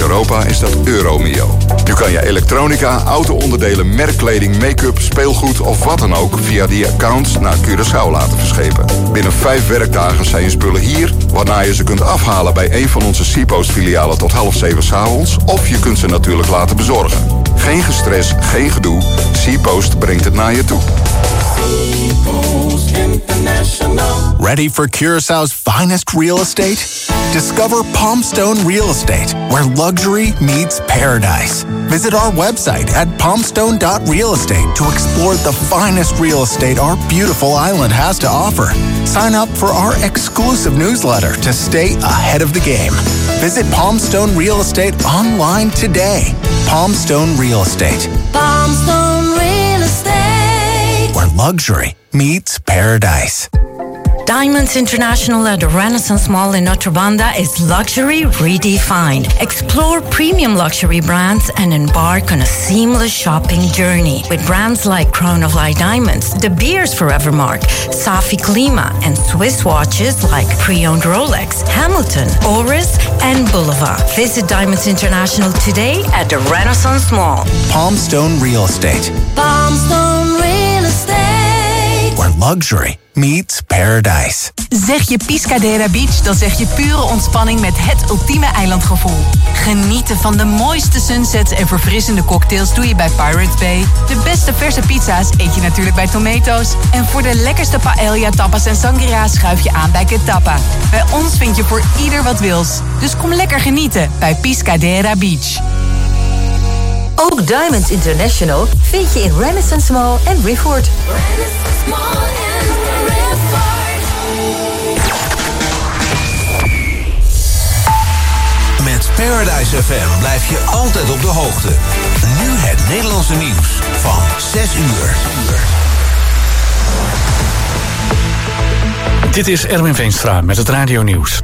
Europa is dat Euromio. Nu kan je elektronica, auto-onderdelen, merkkleding, make-up, speelgoed of wat dan ook via die accounts naar Curaçao laten verschepen. Binnen 5 werkdagen zijn je spullen hier, waarna je ze kunt afhalen bij een van onze Seapost-filialen tot 6:30 s'avonds, of je kunt ze natuurlijk laten bezorgen. Geen gestres, geen gedoe. Seapost brengt het naar je toe. Ready for Curaçao's finest real estate? Discover Palmstone Real Estate, where luxury meets paradise. Visit our website at palmstone.realestate to explore the finest real estate our beautiful island has to offer. Sign up for our exclusive newsletter to stay ahead of the game. Visit Palmstone Real Estate online today. Palmstone Real Estate. Palmstone Real Estate. Where luxury meets paradise. Diamonds International at the Renaissance Mall in Notre Banda is luxury redefined. Explore premium luxury brands and embark on a seamless shopping journey with brands like Crown of Light Diamonds, De Beers Forevermark, Safi Klima, and Swiss watches like pre-owned Rolex, Hamilton, Oris, and Boulevard. Visit Diamonds International today at the Renaissance Mall. Palmstone Real Estate. Palmstone Real Estate. Where luxury meets paradise. Zeg je Piscadera Beach, dan zeg je pure ontspanning met het ultieme eilandgevoel. Genieten van de mooiste sunsets en verfrissende cocktails doe je bij Pirates Bay. De beste verse pizza's eet je natuurlijk bij Tomato's. En voor de lekkerste paella, tapas en sangria schuif je aan bij Ketappa. Bij ons vind je voor ieder wat wils. Dus kom lekker genieten bij Piscadera Beach. Ook Diamonds International vind je in Renaissance Mall en Rifford. Renaissance Mall and Rifford. Met Paradise FM blijf je altijd op de hoogte. Nu het Nederlandse nieuws van 6 uur. Dit is Erwin Veenstra met het radionieuws.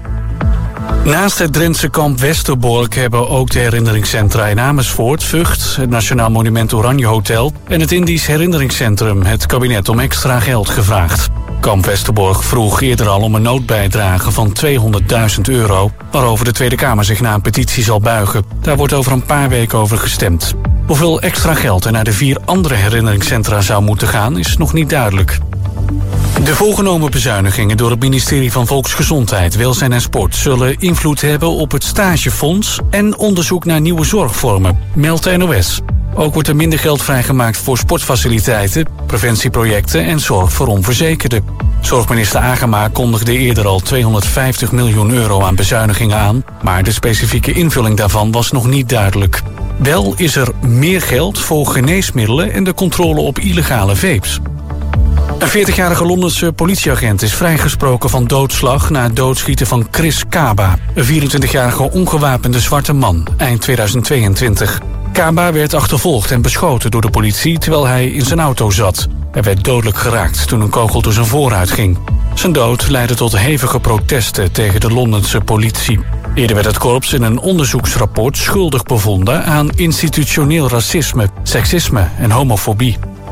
Naast het Drentse kamp Westerbork hebben ook de herinneringscentra in Amersfoort, Vught, het Nationaal Monument Oranje Hotel en het Indisch Herinneringscentrum het kabinet om extra geld gevraagd. Kamp Westerbork vroeg eerder al om een noodbijdrage van €200.000, waarover de Tweede Kamer zich na een petitie zal buigen. Daar wordt over een paar weken over gestemd. Hoeveel extra geld er naar de 4 andere herinneringscentra zou moeten gaan, is nog niet duidelijk. De voorgenomen bezuinigingen door het ministerie van Volksgezondheid, Welzijn en Sport zullen invloed hebben op het stagefonds en onderzoek naar nieuwe zorgvormen, meldt de NOS. Ook wordt er minder geld vrijgemaakt voor sportfaciliteiten, preventieprojecten en zorg voor onverzekerden. Zorgminister Agema kondigde eerder al €250 miljoen aan bezuinigingen aan, maar de specifieke invulling daarvan was nog niet duidelijk. Wel is er meer geld voor geneesmiddelen en de controle op illegale vapes. Een 40-jarige Londense politieagent is vrijgesproken van doodslag na het doodschieten van Chris Kaba, een 24-jarige ongewapende zwarte man, eind 2022. Kaba werd achtervolgd en beschoten door de politie terwijl hij in zijn auto zat. Hij werd dodelijk geraakt toen een kogel door zijn vooruit ging. Zijn dood leidde tot hevige protesten tegen de Londense politie. Eerder werd het korps in een onderzoeksrapport schuldig bevonden aan institutioneel racisme, seksisme en homofobie.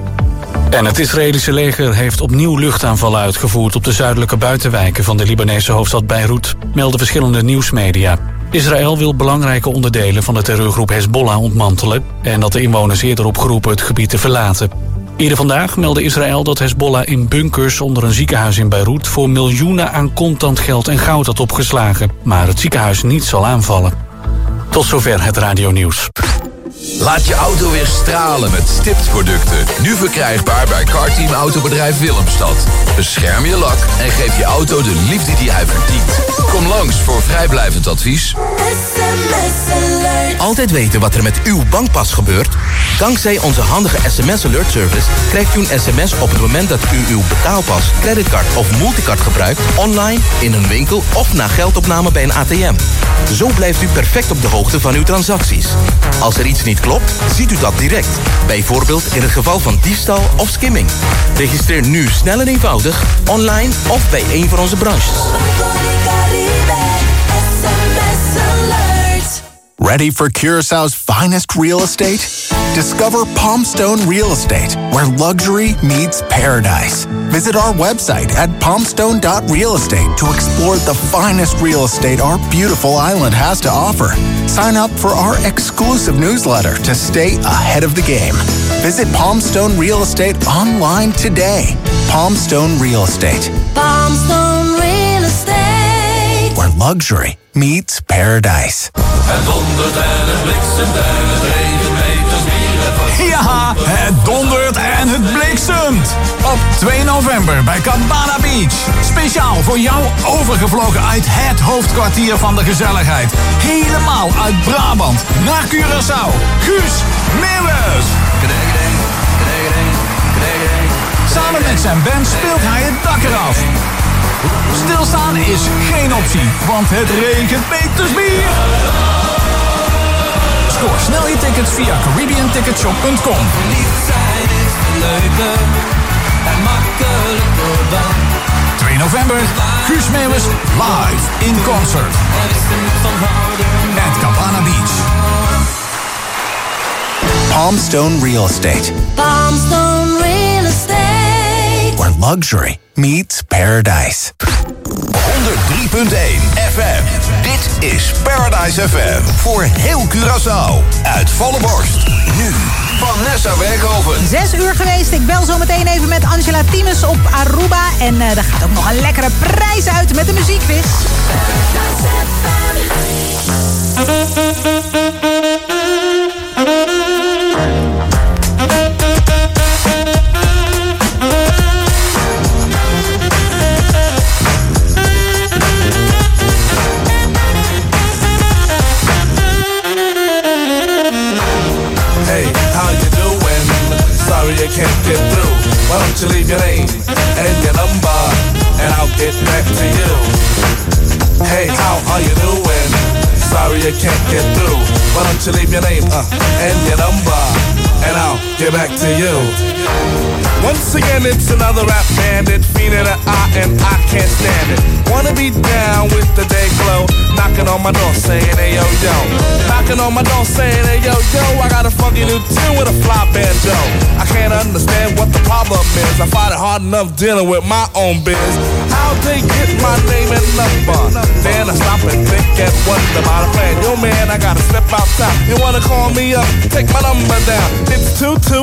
En het Israëlische leger heeft opnieuw luchtaanvallen uitgevoerd op de zuidelijke buitenwijken van de Libanese hoofdstad Beirut, melden verschillende nieuwsmedia. Israël wil belangrijke onderdelen van de terreurgroep Hezbollah ontmantelen en dat de inwoners eerder opgeroepen het gebied te verlaten. Eerder vandaag meldde Israël dat Hezbollah in bunkers onder een ziekenhuis in Beirut voor miljoenen aan contant geld en goud had opgeslagen, maar het ziekenhuis niet zal aanvallen. Tot zover het radionieuws. Laat je auto weer stralen met Stipt producten. Nu verkrijgbaar bij Carteam Autobedrijf Willemstad. Bescherm je lak en geef je auto de liefde die hij verdient. Kom langs voor vrijblijvend advies. Altijd weten wat er met uw bankpas gebeurt? Dankzij onze handige SMS Alert Service krijgt u een sms op het moment dat u uw betaalpas, creditcard of multicard gebruikt, online, in een winkel of na geldopname bij een ATM. Zo blijft u perfect op de hoogte van uw transacties. Als er iets niet klopt, ziet u dat direct. Bijvoorbeeld in het geval van diefstal of skimming. Registreer nu snel en eenvoudig, online of bij een van onze branches. Ready for Curaçao's finest real estate? Discover Palmstone Real Estate, where luxury meets paradise. Visit our website at palmstone.realestate to explore the finest real estate our beautiful island has to offer. Sign up for our exclusive newsletter to stay ahead of the game. Visit Palmstone Real Estate online today. Palmstone Real Estate. Palmstone Real Estate. Where luxury meets paradise. Het dondert en het bliksemt en het regent meters meer. Ja, het dondert en het bliksemt. Op 2 november bij Cabana Beach. Speciaal voor jou overgevlogen uit het hoofdkwartier van de gezelligheid. Helemaal uit Brabant naar Curaçao. Guus Meeuwis. Samen met zijn band speelt hij het dak eraf. Stilstaan is geen optie, want het regent metersbier. Scoor snel je tickets via CaribbeanTicketShop.com. Lief zijn is leuker en makkelijker dan. 2 november, Guus Meeuwis live in concert. At Cabana Beach. Palmstone Real Estate. Palmstone Real Estate. Where luxury meets paradise. 103.1 FM. Dit is Paradise FM. Voor heel Curaçao. Uit volle borst. Nu Vanessa Werkhoven. 6 uur geweest. Ik bel zo meteen even met Angela Timus op Aruba. En er gaat ook nog een lekkere prijs uit met de muziekquiz. You can't get through. Why don't you leave your name and your number, and I'll get back to you. Hey, how are you doing? Sorry you can't get through. Why don't you leave your name and your number, and I'll get back to you. Once again, it's another rap bandit, fiend in the eye, and I can't stand it. Wanna be down with the day glow, knocking on my door saying, hey yo yo. Knocking on my door saying, hey yo yo, I got a funky new tune with a fly banjo. I can't understand what the problem is. I find it hard enough dealing with my own biz. How'd they get my name and number? Then I stop and think and wonder about a plan. Yo man, I gotta step outside. You wanna call me up? Take my number down. It's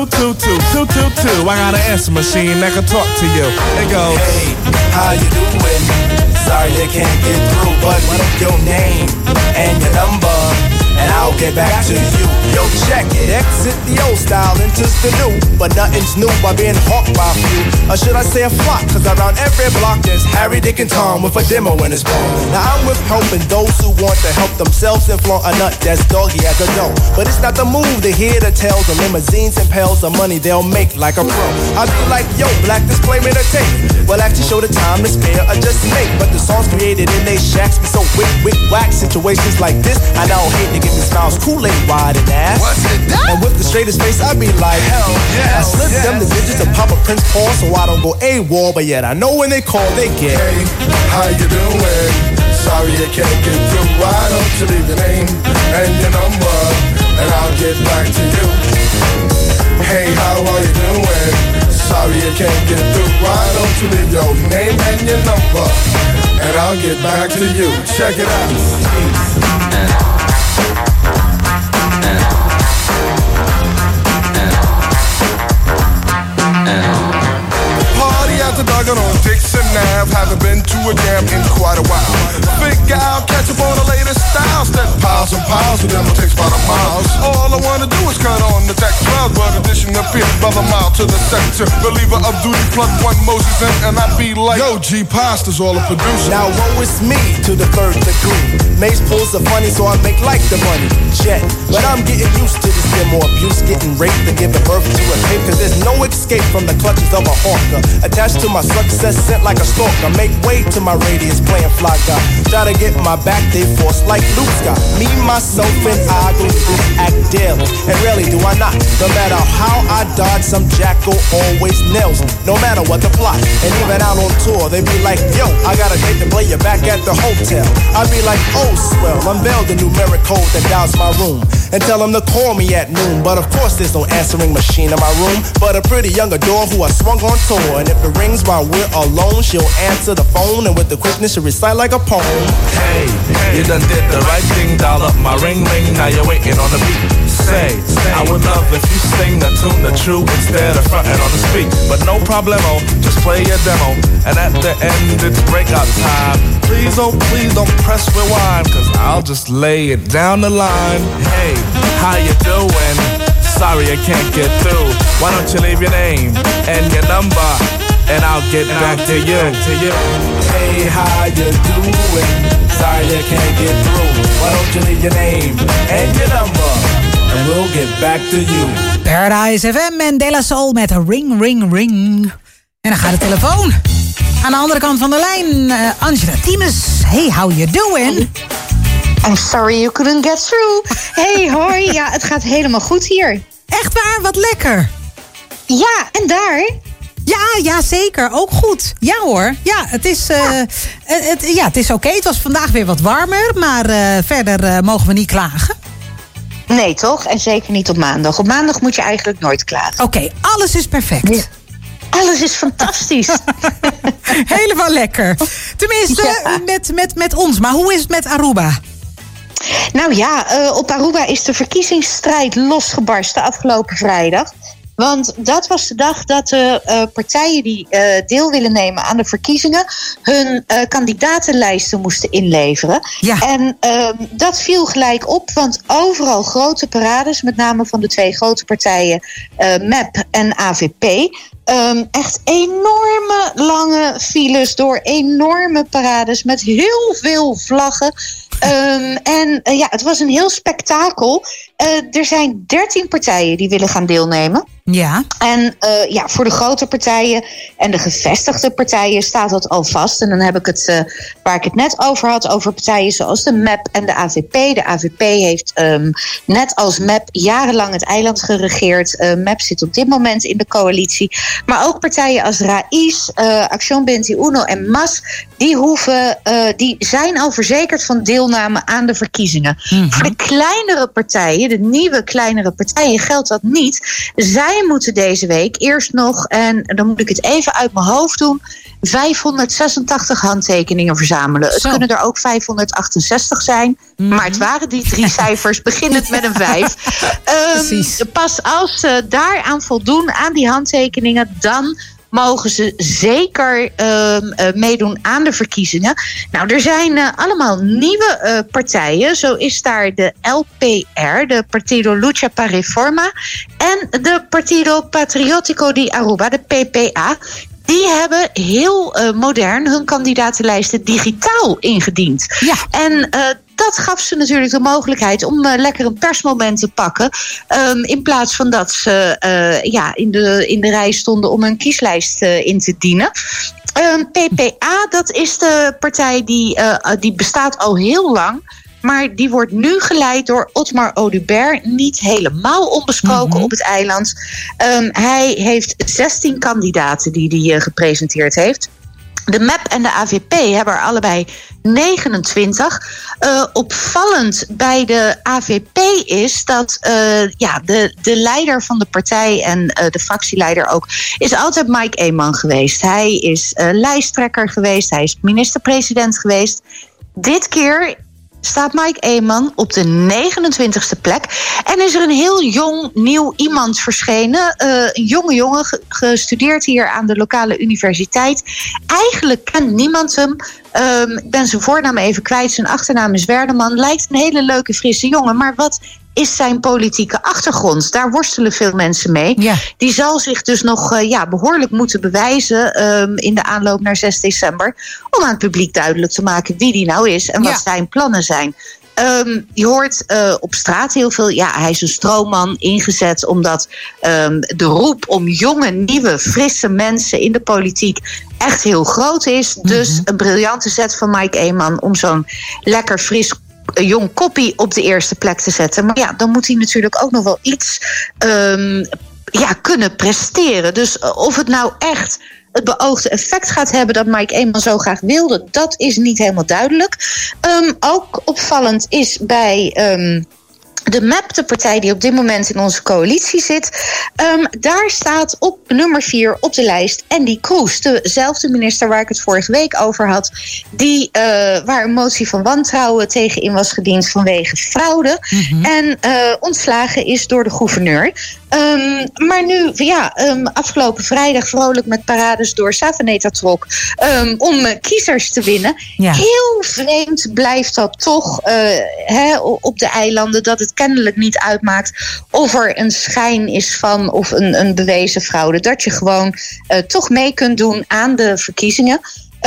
2222222. I got an answer machine that can talk to you. It goes, hey, how you doing? Sorry you can't get through, but your name and your number, and I'll get back to you. Yo, check it. Exit the old style, enters the new. But nothing's new by being hawked by a few. Or should I say a flock? Cause around every block there's Harry, Dick, and Tom with a demo in his palm. Now I'm with helping those who want to help themselves and flaunt a nut that's doggy as a dough. But it's not the move to hear the tales of limousines and pails of money they'll make like a pro. I'll be like, yo, black display made a tape. Well, actually show the time to spare or just make. But the songs created in they shacks be so wick, whack. Situations like this, I now hate to give me smiles, Kool-Aid wide and ass. What's it done? And with the straightest face, I be like, hell yeah. I slip them the digits and pop a Prince Paul so I don't go AWOL. But yet I know when they call, they get. Hey, how you doing? Sorry you can't get through. Why don't you leave your name and your number, and I'll get back to you. Hey, how are you doing? Sorry you can't get through. Why don't you leave your name and your number, and I'll get back to you. Check it out. Party at the Duggan on Dixon Ave. Haven't been to a jam in quite a while. Big gal, catch up on the latest styles. That piles and piles of them takes about a mile. All I wanna do is cut on the tech 12, but addition appear brother mile to the sector. Believer of duty, plug one Moses in, and I be like, yo, G Pasta's all a producer. Now woe is me to the third degree. Mace pulls the funny, so I make like the money. Jet, but I'm getting used to this demo abuse, getting raped and giving birth to a tape. Cause there's no escape from the clutches of a hawker. Attached to my success, sent like a stalker. Make way to my radius, playing fly guy. Try to get my back, they force like Luke Scott. Me, myself, and I go through act daily. And rarely do I not. No matter how I dodge, some jackal always nails me. No matter what the plot. And even out on tour, they be like, yo, I got a date to play you back at the hotel. I be like, oh, swell, unveil the numeric code that dials my room. and tell them to call me at noon. But of course there's no answering machine in my room, but a pretty young adore who I swung on tour. And if it rings while we're alone, she'll answer the phone, and with the quickness she'll recite like a poem. Hey, you done did the right thing, dial up my ring, now you're waiting on the beat. Say, I would love if you sing the tune the true instead of fronting on the speak. But no problemo, just play your demo, and at the end it's breakout time. Please, oh please don't press rewind, cause I'll just lay it down the line. Hey, how you doing? Sorry I can't get through. Why don't you leave your name and your number, and I'll get back to you. Hey, how you doing? Sorry I can't get through. Why don't you leave your name and your number, and we'll get back to you. Paradise FM en De La Soul met Ring, Ring, Ring. En dan gaat de telefoon. Aan de andere kant van de lijn, Angela Timus. Hey, how you doing? I'm sorry you couldn't get through. Hey, hoi. Ja, het gaat helemaal goed hier. Echt waar? Wat lekker. Ja, en daar? Ja, zeker. Ook goed. Ja hoor. Ja, het is, het is oké. Het was vandaag weer wat warmer, maar verder mogen we niet klagen. Nee, toch? En zeker niet op maandag. Op maandag moet je eigenlijk nooit klagen. Oké, alles is perfect. Ja. Alles is fantastisch. Helemaal lekker. Tenminste, met ons. Maar hoe is het met Aruba? Nou ja, op Aruba is de verkiezingsstrijd losgebarsten afgelopen vrijdag. Want dat was de dag dat de partijen die deel willen nemen aan de verkiezingen hun kandidatenlijsten moesten inleveren. Ja. En dat viel gelijk op, want overal grote parades, met name van de twee grote partijen MEP en AVP. Echt enorme lange files door enorme parades met heel veel vlaggen. Het was een heel spektakel. Er zijn 13 partijen die willen gaan deelnemen. Ja. En voor de grote partijen en de gevestigde partijen staat dat al vast. En dan heb ik het, waar ik het net over had, over partijen zoals de MEP en de AVP. De AVP heeft net als MEP jarenlang het eiland geregeerd. MEP zit op dit moment in de coalitie. Maar ook partijen als Raïs, Acción 21 en MAS, die zijn al verzekerd van deelname aan de verkiezingen. Mm-hmm. Voor de kleinere partijen, de nieuwe kleinere partijen, geldt dat niet. Zij moeten deze week eerst nog, en dan moet ik het even uit mijn hoofd doen, 586 handtekeningen verzamelen. Het kunnen er ook 568 zijn. Mm-hmm. Maar het waren die 3 cijfers, beginnend met een 5. Pas als ze daaraan voldoen, aan die handtekeningen, dan mogen ze zeker meedoen aan de verkiezingen. Nou, er zijn allemaal nieuwe partijen. Zo is daar de LPR, de Partido Lucha para Reforma, en de Partido Patriótico de Aruba, de PPA. Die hebben heel modern hun kandidatenlijsten digitaal ingediend. Ja. En dat gaf ze natuurlijk de mogelijkheid om lekker een persmoment te pakken. In plaats van dat ze in de rij stonden om hun kieslijst in te dienen. PPA, dat is de partij die bestaat al heel lang. Maar die wordt nu geleid door Otmar Oduber, niet helemaal onbesproken op het eiland. Hij heeft 16 kandidaten die hij gepresenteerd heeft. De MEP en de AVP hebben er allebei 29. Opvallend bij de AVP is dat de leider van de partij en de fractieleider ook is altijd Mike Eeman geweest. Hij is lijsttrekker geweest, hij is minister-president geweest. Dit keer staat Mike Eeman op de 29e plek. En is er een heel jong, nieuw iemand verschenen. Een jonge jongen, gestudeerd hier aan de lokale universiteit. Eigenlijk kent niemand hem. Ik ben zijn voornaam even kwijt. Zijn achternaam is Werdeman. Lijkt een hele leuke, frisse jongen. Maar wat is zijn politieke achtergrond? Daar worstelen veel mensen mee. Ja. Die zal zich dus nog behoorlijk moeten bewijzen in de aanloop naar 6 december... om aan het publiek duidelijk te maken wie die nou is en wat zijn plannen zijn. Je hoort op straat heel veel, hij is een stroomman ingezet omdat de roep om jonge, nieuwe, frisse mensen in de politiek echt heel groot is. Mm-hmm. Dus een briljante zet van Mike Eeman om zo'n lekker fris jong koppie op de eerste plek te zetten. Maar ja, dan moet hij natuurlijk ook nog wel iets kunnen presteren. Dus of het nou echt het beoogde effect gaat hebben dat Mike Eeman zo graag wilde, dat is niet helemaal duidelijk. Ook opvallend is bij De MAP, de partij die op dit moment in onze coalitie zit, daar staat op nummer 4 op de lijst Andy Kroes, dezelfde minister waar ik het vorige week over had, waar een motie van wantrouwen tegen in was gediend vanwege fraude en ontslagen is door de gouverneur. Maar nu, afgelopen vrijdag vrolijk met parades door Savaneta trok om kiezers te winnen. Ja. Heel vreemd blijft dat toch op de eilanden, dat het kennelijk niet uitmaakt of er een schijn is van of een bewezen fraude. Dat je gewoon toch mee kunt doen aan de verkiezingen.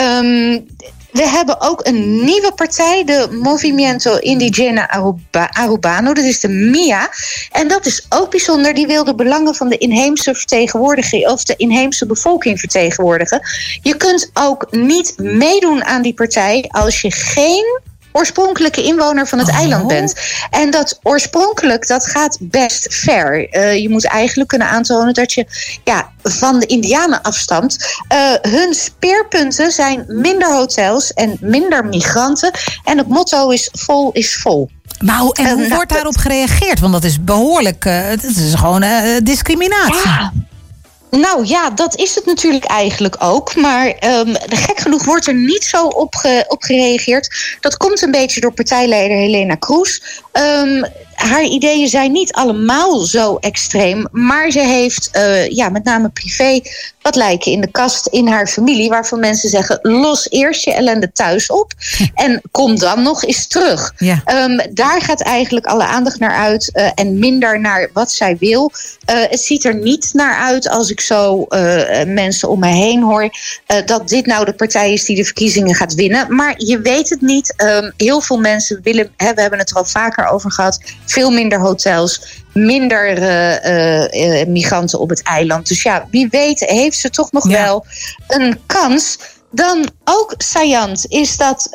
We hebben ook een nieuwe partij, de Movimiento Indigena Arubano. Dat is de MIA. En dat is ook bijzonder. Die wil de belangen van de inheemse vertegenwoordiging of de inheemse bevolking vertegenwoordigen. Je kunt ook niet meedoen aan die partij als je geen oorspronkelijke inwoner van het eiland bent. En dat oorspronkelijk, dat gaat best ver. Je moet eigenlijk kunnen aantonen dat je van de Indianen afstamt. Hun speerpunten zijn minder hotels en minder migranten. En het motto is vol is vol. Maar hoe wordt daarop gereageerd? Want dat is behoorlijk, het is gewoon discriminatie. Ja. Nou ja, dat is het natuurlijk eigenlijk ook. Maar gek genoeg wordt er niet zo op gereageerd. Dat komt een beetje door partijleider Helena Kroes. Haar ideeën zijn niet allemaal zo extreem. Maar ze heeft met name privé wat lijken in de kast in haar familie. Waarvan mensen zeggen, los eerst je ellende thuis op. En kom dan nog eens terug. Ja. Daar gaat eigenlijk alle aandacht naar uit. En minder naar wat zij wil. Het ziet er niet naar uit als ik zo mensen om me heen hoor. Dat dit nou de partij is die de verkiezingen gaat winnen. Maar je weet het niet. Heel veel mensen willen, we hebben het er al vaker over gehad. Veel minder hotels, minder migranten op het eiland. Dus ja, wie weet heeft ze toch nog wel een kans. Dan ook saillant is dat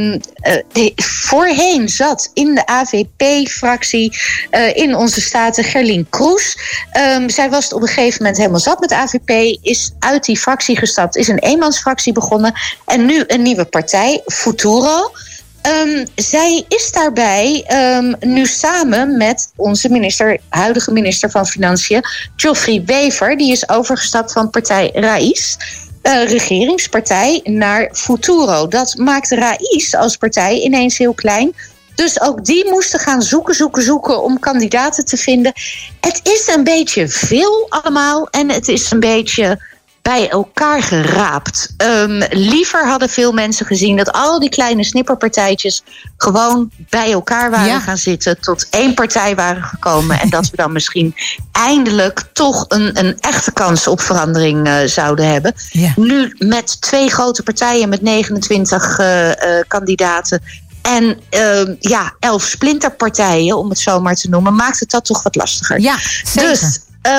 voorheen zat in de AVP-fractie in onze staten Gerlien Kroes. Zij was het op een gegeven moment helemaal zat met de AVP, is uit die fractie gestapt, is een eenmansfractie begonnen en nu een nieuwe partij, Futuro. Zij is daarbij nu samen met onze huidige minister van Financiën, Geoffrey Wever. Die is overgestapt van partij Raïs, regeringspartij, naar Futuro. Dat maakt Raïs als partij ineens heel klein. Dus ook die moesten gaan zoeken om kandidaten te vinden. Het is een beetje veel allemaal en het is een beetje bij elkaar geraapt. Liever hadden veel mensen gezien dat al die kleine snipperpartijtjes gewoon bij elkaar waren gaan zitten, tot één partij waren gekomen en dat we dan misschien eindelijk toch een echte kans op verandering zouden hebben. Ja. Nu met 2 grote partijen met 29 kandidaten en 11 splinterpartijen, om het zo maar te noemen, maakt het dat toch wat lastiger. Ja, zeker. Dus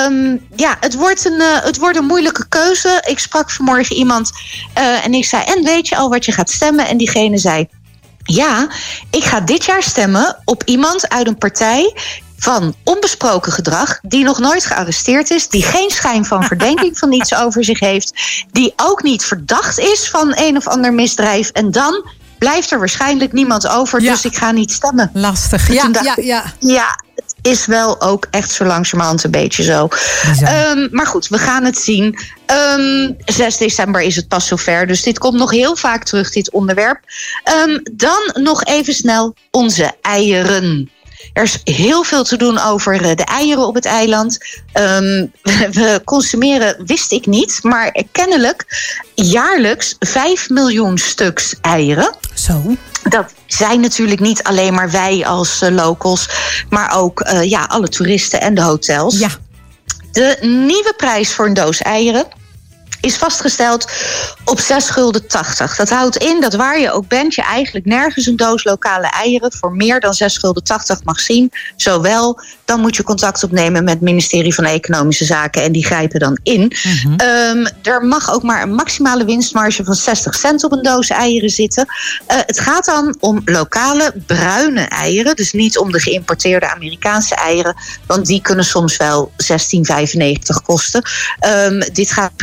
het wordt een moeilijke keuze. Ik sprak vanmorgen iemand en ik zei, en weet je al wat je gaat stemmen? En diegene zei, ja, ik ga dit jaar stemmen op iemand uit een partij van onbesproken gedrag, die nog nooit gearresteerd is, die geen schijn van verdenking van iets over zich heeft, die ook niet verdacht is van een of ander misdrijf. En dan blijft er waarschijnlijk niemand over, dus ik ga niet stemmen. Lastig. Ja, het is wel ook echt zo langzamerhand een beetje zo. Maar goed, we gaan het zien. 6 december is het pas zover, dus dit komt nog heel vaak terug, dit onderwerp. Dan nog even snel onze eieren. Er is heel veel te doen over de eieren op het eiland. We consumeren, wist ik niet, maar kennelijk jaarlijks 5 miljoen stuks eieren. Zo. Dat zijn natuurlijk niet alleen maar wij als locals, maar ook alle toeristen en de hotels. Ja. De nieuwe prijs voor een doos eieren is vastgesteld op 6,80 gulden. Dat houdt in dat waar je ook bent, je eigenlijk nergens een doos lokale eieren voor meer dan 6,80 gulden mag zien. Zowel, dan moet je contact opnemen met het ministerie van Economische Zaken en die grijpen dan in. Er mag ook maar een maximale winstmarge van 60 cent op een doos eieren zitten. Het gaat dan om lokale bruine eieren, dus niet om de geïmporteerde Amerikaanse eieren, want die kunnen soms wel 16,95 kosten. Dit gaat puur om de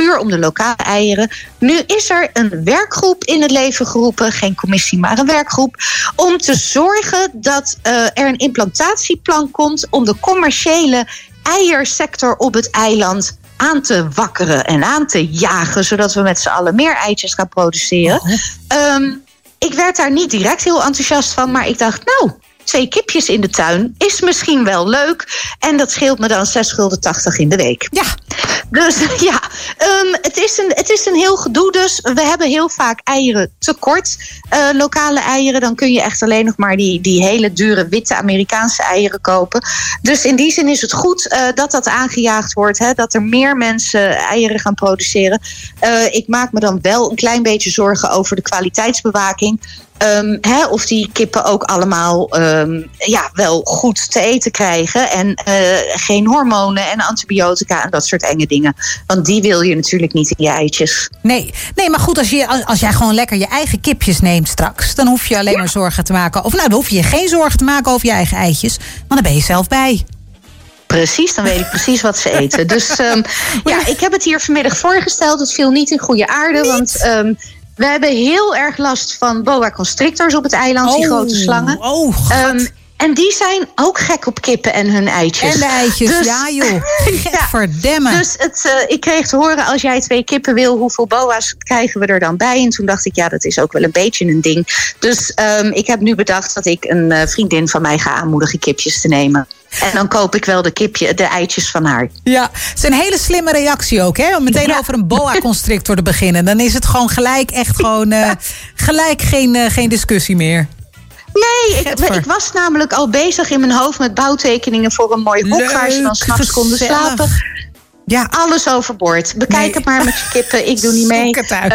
lokale eieren. Nu is er een werkgroep in het leven geroepen, geen commissie, maar een werkgroep, om te zorgen dat er een implantatieplan komt om de commerciële eiersector op het eiland aan te wakkeren en aan te jagen, zodat we met z'n allen meer eitjes gaan produceren. Ik werd daar niet direct heel enthousiast van, maar ik dacht, 2 kipjes in de tuin is misschien wel leuk. En dat scheelt me dan €6,80 in de week. Ja. Dus ja, het is een heel gedoe. Dus we hebben heel vaak eieren tekort. Lokale eieren, dan kun je echt alleen nog maar die hele dure witte Amerikaanse eieren kopen. Dus in die zin is het goed dat aangejaagd wordt. Hè, dat er meer mensen eieren gaan produceren. Ik maak me dan wel een klein beetje zorgen over de kwaliteitsbewaking. Of die kippen ook allemaal wel goed te eten krijgen. En geen hormonen en antibiotica en dat soort enge dingen. Want die wil je natuurlijk niet in je eitjes. Nee, maar goed, als jij gewoon lekker je eigen kipjes neemt straks, dan hoef je alleen maar zorgen te maken. Of dan hoef je geen zorgen te maken over je eigen eitjes. Want dan ben je zelf bij. Precies, dan weet ik precies wat ze eten. Dus ik heb het hier vanmiddag voorgesteld. Het viel niet in goede aarde, want we hebben heel erg last van boa constrictors op het eiland, die grote slangen. En die zijn ook gek op kippen en hun eitjes. En de eitjes, dus, ja joh. Verdemmen. Dus ik kreeg te horen, als jij 2 kippen wil, hoeveel boa's krijgen we er dan bij? En toen dacht ik, dat is ook wel een beetje een ding. Dus ik heb nu bedacht dat ik een vriendin van mij ga aanmoedigen kipjes te nemen. En dan koop ik wel de eitjes van haar. Ja, het is een hele slimme reactie ook, hè? Om meteen over een boa constrictor te beginnen. Dan is het gewoon gelijk geen discussie meer. Nee, ik was namelijk al bezig in mijn hoofd met bouwtekeningen voor een mooi hok waar ze dan 's nachts konden slapen. Ja. Alles overboord. Bekijk het maar met je kippen. Ik doe niet mee.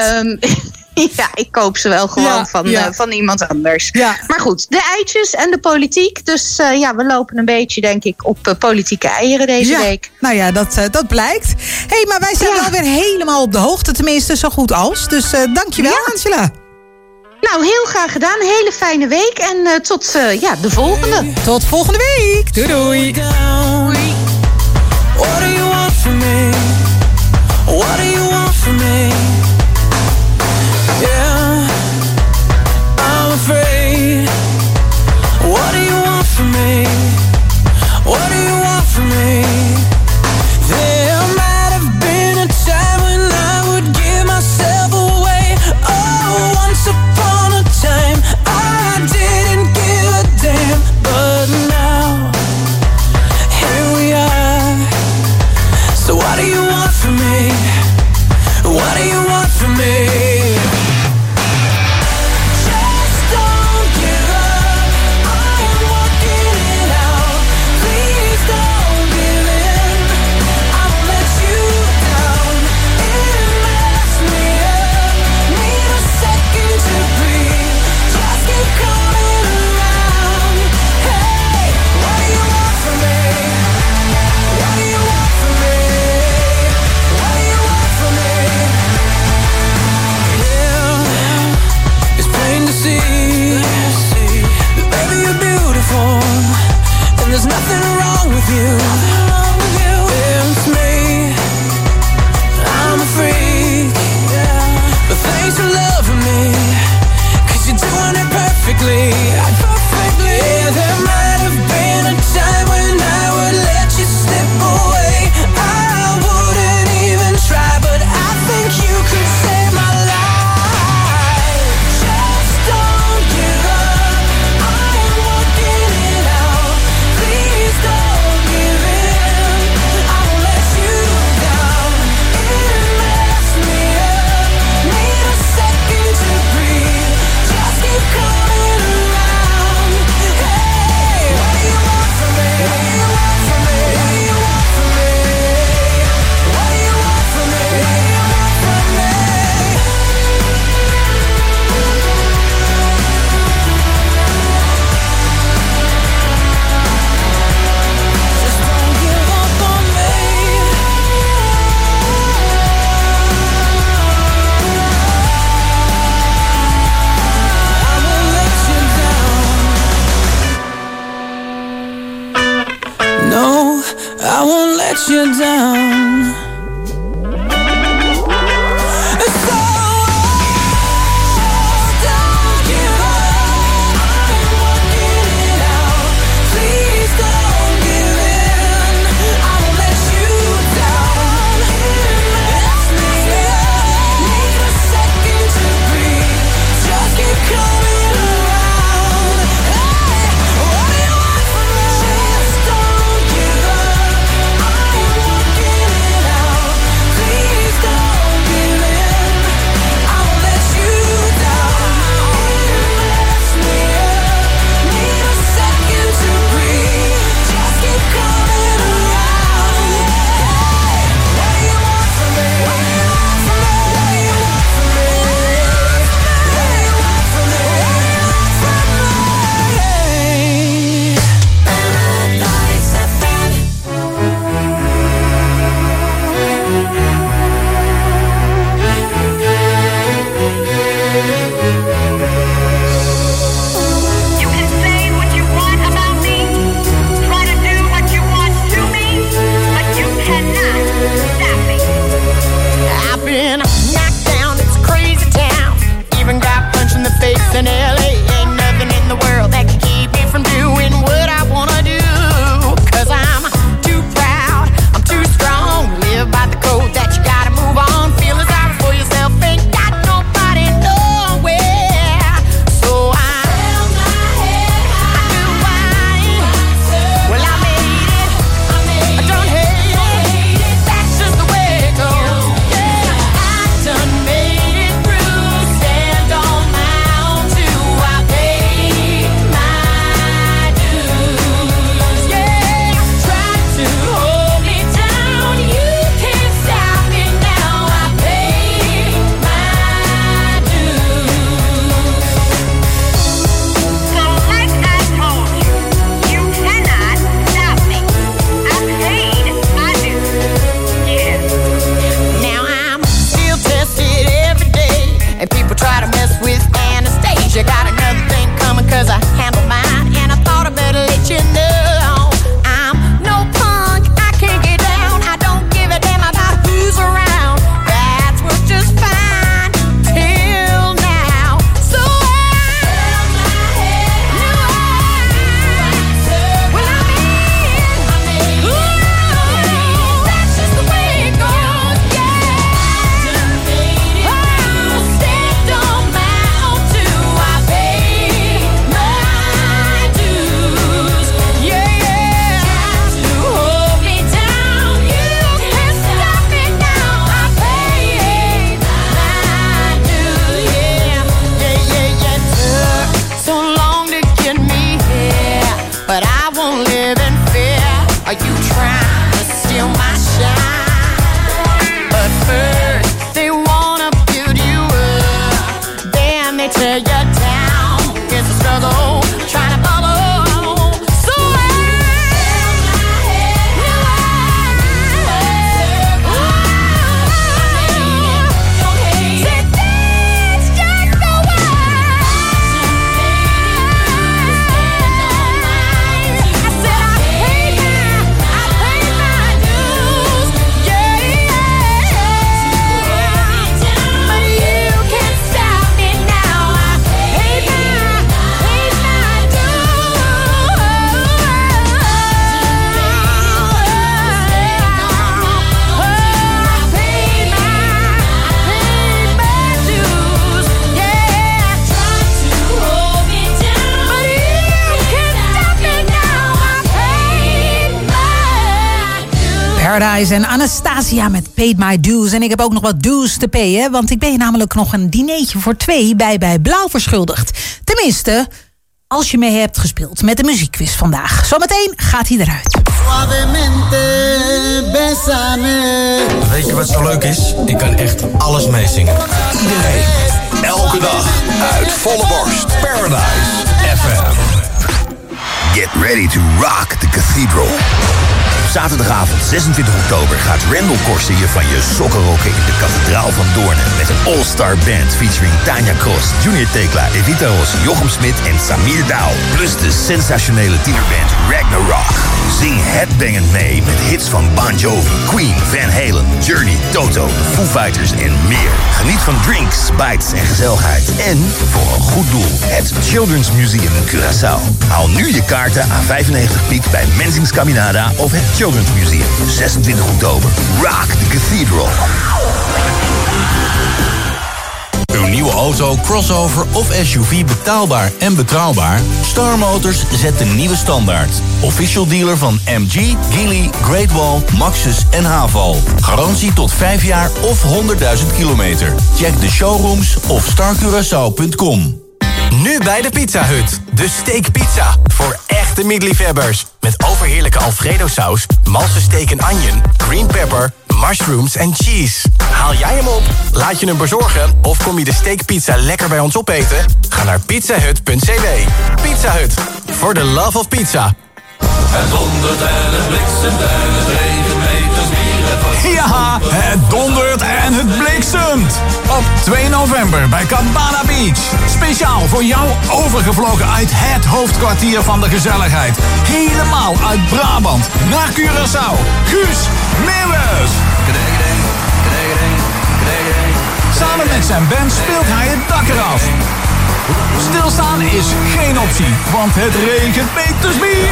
Ik koop ze wel gewoon van iemand anders. Ja. Maar goed, de eitjes en de politiek. Dus we lopen een beetje, denk ik, op politieke eieren deze week. Nou ja, dat blijkt. Maar wij zijn wel weer helemaal op de hoogte. Tenminste, zo goed als. Dus dankjewel, Angela. Nou, heel graag gedaan. Hele fijne week. En tot de volgende. Tot volgende week. Doei doei. What do you want from me? What do you want from me? Yeah, I'm afraid. What do you want from me? What do you want from me? There might have been a time when I would give myself away. Oh, once upon a time I didn't give a damn. But now, here we are. So what do you want from me? What do you want from me? There's nothing wrong with you. It's me. I'm a freak. But thanks for loving me, 'cause you're doing it perfectly. Yeah, there might have been a time when I would let you slip away. I wouldn't even try, but I think you could save my life. Just don't give up. I'm working it out. Please don't give in. I won't let you down. It messed me up. Need a second to breathe. Just keep coming around. Hey, what do you want from me? What do you want from me? What do you want from me? What do you want from me? What do you want from me? Just don't give up on me. I won't let you down. No, I won't let you down. Paradise en Anastasia met Paid My Dues. En ik heb ook nog wat dues te payen, want ik ben je namelijk nog een dinertje voor 2 bij Blauw verschuldigd. Tenminste, als je mee hebt gespeeld met de muziekquiz vandaag. Zometeen gaat hij eruit. Weet je wat zo leuk is? Ik kan echt alles meezingen. Iedereen, elke dag, uit volle borst. Paradise FM. Get ready to rock the cathedral. Zaterdagavond 26 oktober gaat Randall Korsen je van je sokken rocken in de kathedraal van Doornen. Met een all-star band featuring Tanja Cross, Junior Tekla, Evita Ross, Jochem Smit en Samir Douw. Plus de sensationele tienerband Ragnarok. Zing headbangend mee met hits van Bon Jovi, Queen, Van Halen, Journey, Toto, Foo Fighters en meer. Geniet van drinks, bites en gezelligheid. En voor een goed doel, het Children's Museum in Curaçao. Haal nu je kaarten aan 95 piek bij Menzings Caminada of het Children's Museum. 26 oktober. Rock the Cathedral. Uw nieuwe auto, crossover of SUV betaalbaar en betrouwbaar? Star Motors zet de nieuwe standaard. Official dealer van MG, Geely, Great Wall, Maxus en Haval. Garantie tot 5 jaar of 100.000 kilometer. Check de showrooms of starcuraçao.com. Nu bij de Pizza Hut. De steakpizza. Voor echte meatliefhebbers. Met overheerlijke Alfredo saus, malse steak en onion, green pepper, mushrooms en cheese. Haal jij hem op? Laat je hem bezorgen? Of kom je de steakpizza lekker bij ons opeten? Ga naar pizzahut.cw. Pizza Hut. For the love of pizza. Het dondert en het bliksemt en het regent meters bier. Ja, het dondert en het bliksemt. Op 2 november bij Cabana Beach. Speciaal voor jou overgevlogen uit het hoofdkwartier van de gezelligheid. Helemaal uit Brabant naar Curaçao. Guus Meeuwis. Samen met zijn band speelt hij het dak eraf. Stilstaan is geen optie, want het regent meters bier.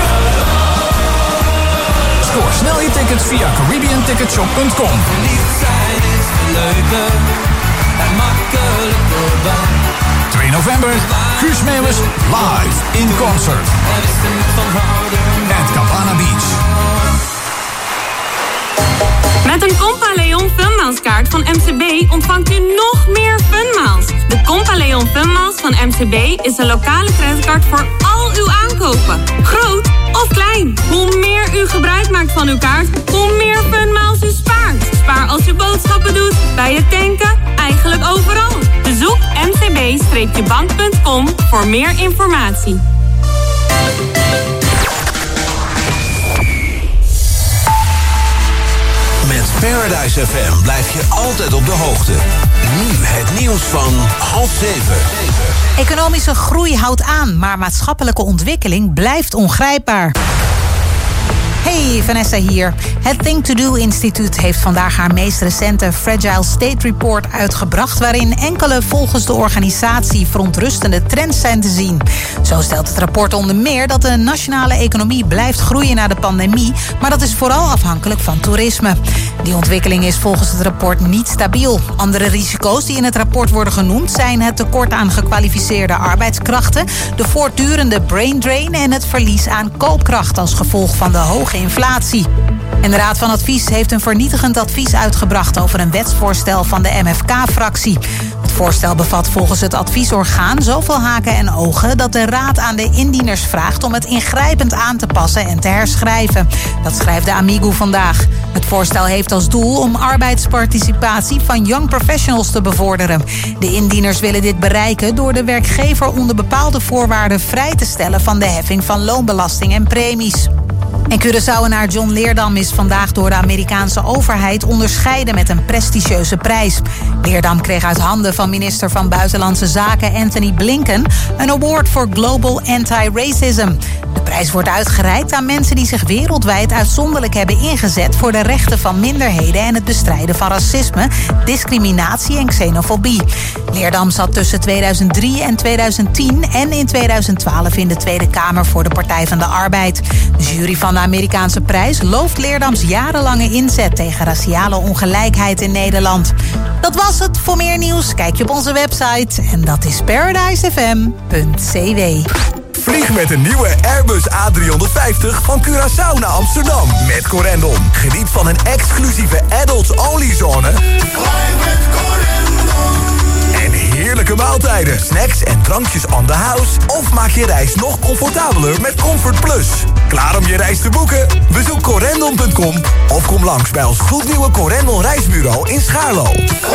Scoor snel je tickets via CaribbeanTicketShop.com. Verliefd zijn is leuker en makkelijker. 2 november, Guus Meeuwis live in concert. At Cabana Beach. Met een Compaleon Funmiles kaart van MCB ontvangt u nog meer Funmiles. De Compaleon Funmiles van MCB is een lokale creditcard voor al uw aankopen. Groot of klein. Hoe meer u gebruik maakt van uw kaart, hoe meer Funmiles u spaart. Spaar als u boodschappen doet, bij het tanken, eigenlijk overal. Bezoek mcb-bank.com voor meer informatie. Met Paradise FM blijf je altijd op de hoogte. Nu het nieuws van 6:30. Economische groei houdt aan, maar maatschappelijke ontwikkeling blijft ongrijpbaar. Hey, Vanessa hier. Het Think to Do Instituut heeft vandaag haar meest recente Fragile State Report uitgebracht, waarin enkele volgens de organisatie verontrustende trends zijn te zien. Zo stelt het rapport onder meer dat de nationale economie blijft groeien na de pandemie, maar dat is vooral afhankelijk van toerisme. Die ontwikkeling is volgens het rapport niet stabiel. Andere risico's die in het rapport worden genoemd zijn het tekort aan gekwalificeerde arbeidskrachten, de voortdurende brain drain en het verlies aan koopkracht als gevolg van de hoge inflatie. En de Raad van Advies heeft een vernietigend advies uitgebracht over een wetsvoorstel van de MFK-fractie. Het voorstel bevat volgens het adviesorgaan zoveel haken en ogen dat de Raad aan de indieners vraagt om het ingrijpend aan te passen en te herschrijven. Dat schrijft de Amigo vandaag. Het voorstel heeft als doel om arbeidsparticipatie van young professionals te bevorderen. De indieners willen dit bereiken door de werkgever onder bepaalde voorwaarden vrij te stellen van de heffing van loonbelasting en premies. En Curaçaoenaar John Leerdam is vandaag door de Amerikaanse overheid onderscheiden met een prestigieuze prijs. Leerdam kreeg uit handen van minister van Buitenlandse Zaken Anthony Blinken een award voor Global Anti-Racism. De prijs wordt uitgereikt aan mensen die zich wereldwijd uitzonderlijk hebben ingezet voor de rechten van minderheden en het bestrijden van racisme, discriminatie en xenofobie. Leerdam zat tussen 2003 en 2010 en in 2012 in de Tweede Kamer voor de Partij van de Arbeid. De jury van de Amerikaanse prijs looft Leerdams jarenlange inzet tegen raciale ongelijkheid in Nederland. Dat was het. Voor meer nieuws kijk je op onze website en dat is paradisefm.cw. Vlieg met een nieuwe Airbus A350 van Curaçao naar Amsterdam. Met Corendon. Geniet van een exclusieve adults-only zone. En heerlijke maaltijden, snacks en drankjes on the house. Of maak je reis nog comfortabeler met Comfort Plus. Klaar om je reis te boeken? Bezoek corendon.com of kom langs bij ons gloednieuwe Corendon reisbureau in Schaarlo.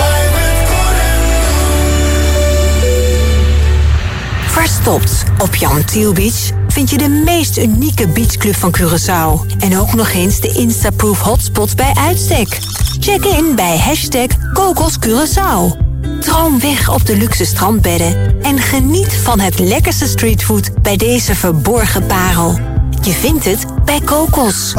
Verstopt op Jan Thiel Beach vind je de meest unieke beachclub van Curaçao. En ook nog eens de Instaproof hotspot bij uitstek. Check in bij #KokosCuraçao. Droom weg op de luxe strandbedden en geniet van het lekkerste streetfood bij deze verborgen parel. Je vindt het bij Kokos.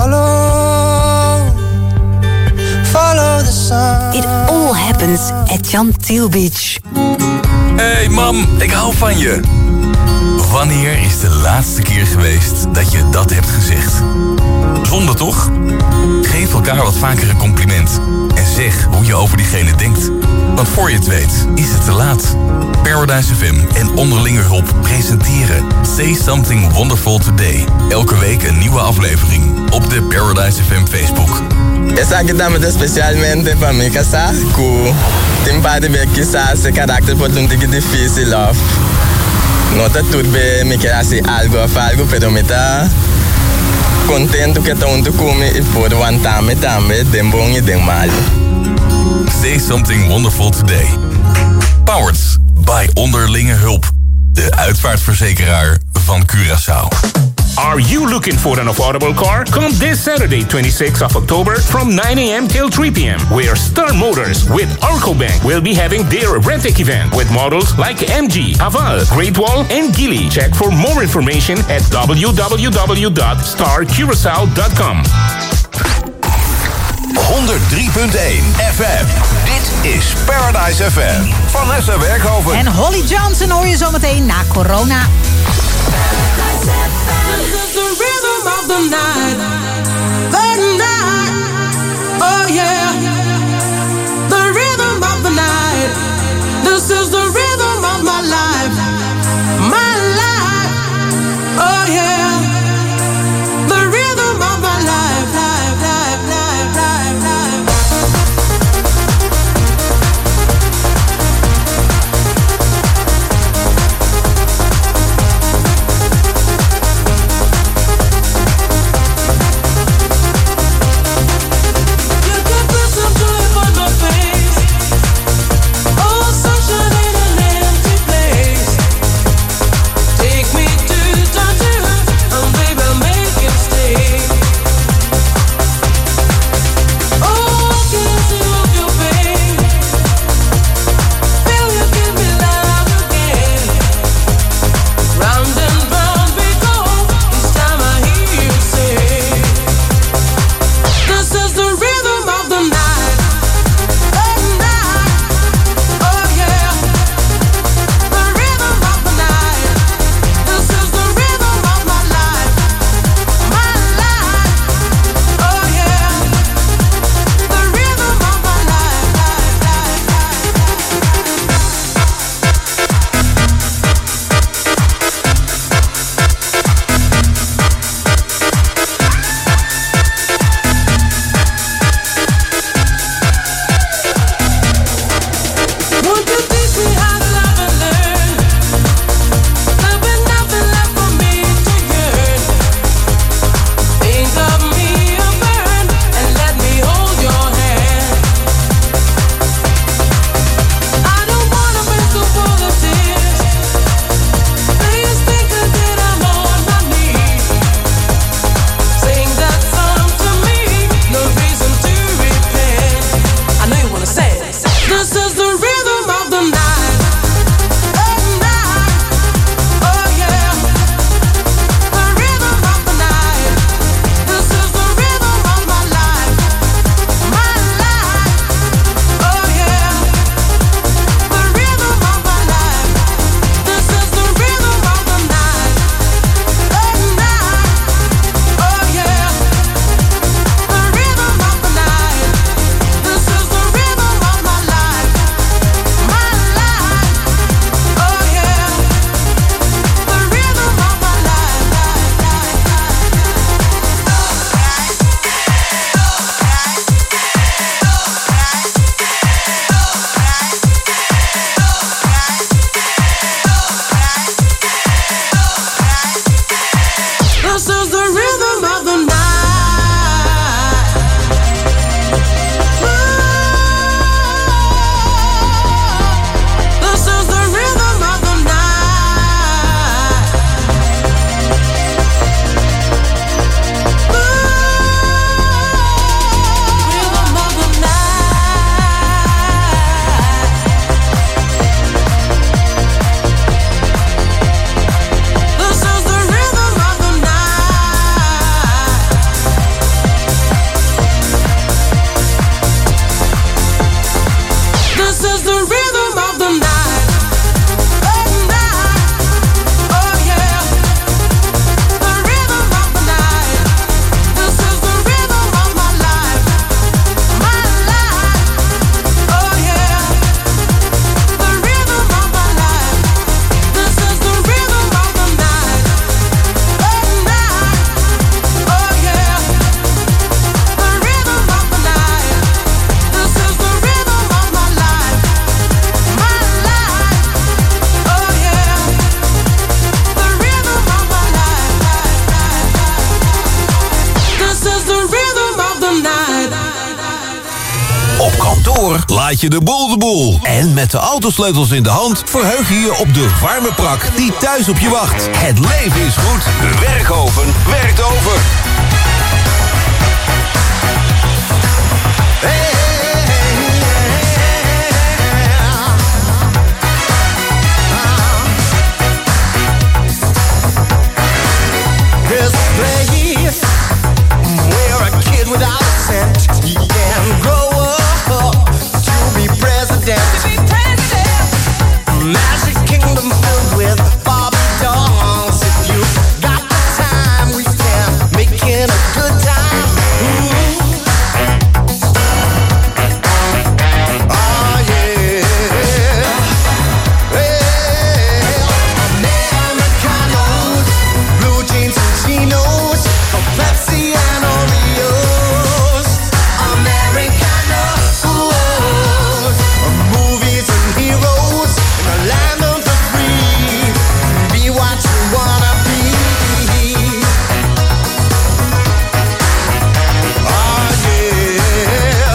Follow the sun. It all happens at Jan Thiel Beach. Hey mam, ik hou van je. Wanneer is de laatste keer geweest dat je dat hebt gezegd? Zonde toch? Geef elkaar wat vaker een compliment. En zeg hoe je over diegene denkt. Want voor je het weet, is het te laat. Paradise FM en Onderlinge Hulp presenteren Say Something Wonderful Today. Elke week een nieuwe aflevering op de Paradise FM Facebook. Essa aqui também especialmente para mim, que sabe? Tem parte de que sabe esse caráter pode um tique difícil, love. Nota tudo bem, me quer assim algo, pero me tá contento que tá onde come e pode aguentar me também, dem bom e dem mal. Say Something Wonderful Today. Powered by Onderlinge Hulp, de uitvaartverzekeraar van Curaçao. Are you looking for an affordable car? Come this Saturday, 26th of October from 9 a.m. till 3 p.m. where Star Motors with Arco Bank will be having their Rentic event with models like MG, Haval, Great Wall, and Geely. Check for more information at www.starcuracao.com. 103.1 FM. Dit is Paradise FM. Vanessa Werkhoven. En Holly Johnson hoor je zometeen na corona. This is the rhythm of the night. The night. Oh yeah. The rhythm of the night. This is the rhythm of my life. My life. Oh yeah. The rhythm of my life. Life, life, life, life, life. kantoor laat je de boel. En met de autosleutels in de hand verheug je je op de warme prak die thuis op je wacht. Het leven is goed. De werkoven werkt over. There's a place where a kid without a cent can grow up to be president. Magic kingdom filled with Barbie dolls. If you got the time, we can make it a good time. Ooh. Oh yeah. Americanos, blue jeans and chinos, Pepsi and Oreos. Americanos, movies and heroes in the land of the free. Be what you wanna be. Oh yeah.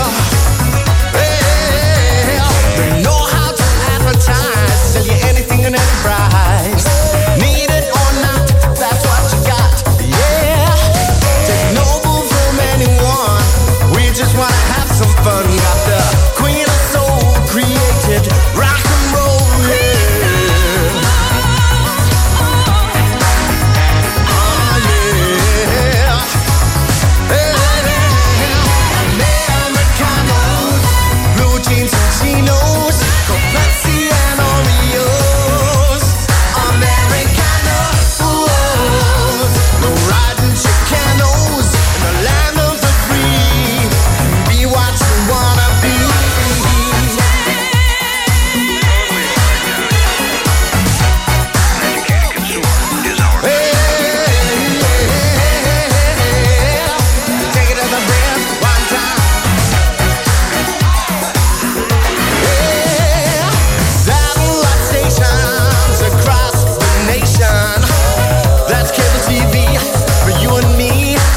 They know how to advertise, sell you anything and any price. Need it or not, that's what you got. Yeah. Take no bull from anyone. We just wanna have some fun. Got the queen of soul created rock and roll. Yeah. Oh yeah. Americanos, blue jeans and chinos, Pepsi and Oreos. Americanos, no riding Chicanos in the land of the free. Be what you wanna be. Take it as a breath one time. Satellite stations across the nation. That's cable TV for you and me.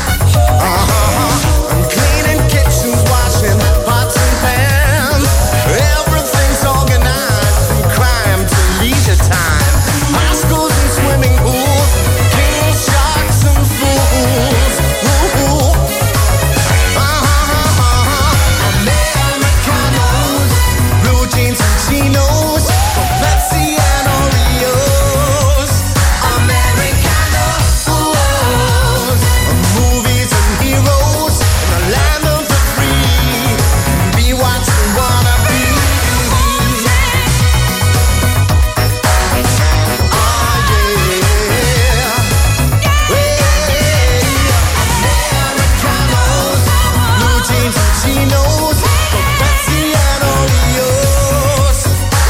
I'm cleaning kitchens, washing pots and pans. Everything's organized from crime to leisure time. High schools and swimming pools, kings, sharks and fools. Ooh. Americanos, blue jeans and chinos, Pepsi and Oreos. Americanos, movies and heroes in the land of the free. Be what you wanna be. Oh yeah. Americanos, blue jeans and chinos, Pepsi and Oreos.